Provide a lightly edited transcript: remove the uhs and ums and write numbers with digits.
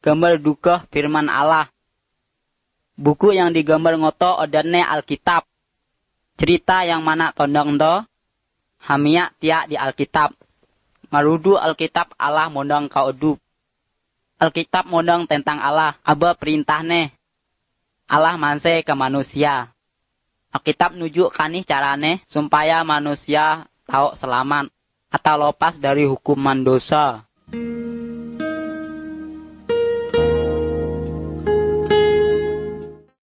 gambar duka firman Allah. Buku yang digambar ngoto odane Alkitab. Cerita yang mana tondang do, hamia tiak di Alkitab. Ngarudu Alkitab Allah mondang kaudu. Alkitab mondang tentang Allah, aba perintahne. Allah manse ke manusia. Alkitab nuju kanih carane supaya manusia tahu selamat atau lepas dari hukuman dosa.